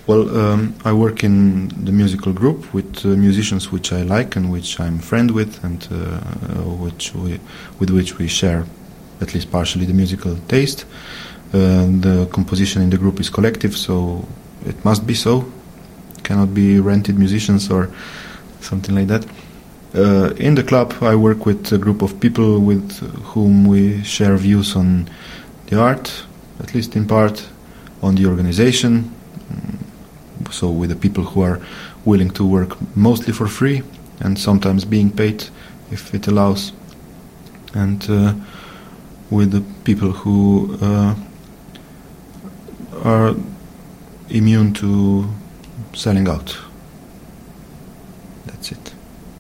Well, I work in the musical group with musicians which I like and which I'm friend with, and with which we share at least partially the musical taste. The composition in the group is collective, so it must be so. Cannot be rented musicians or something like that. In the club, I work with a group of people with whom we share views on the art, at least in part, on the organization. So with the people who are willing to work mostly for free and sometimes being paid if it allows, and with the people who are immune to selling out.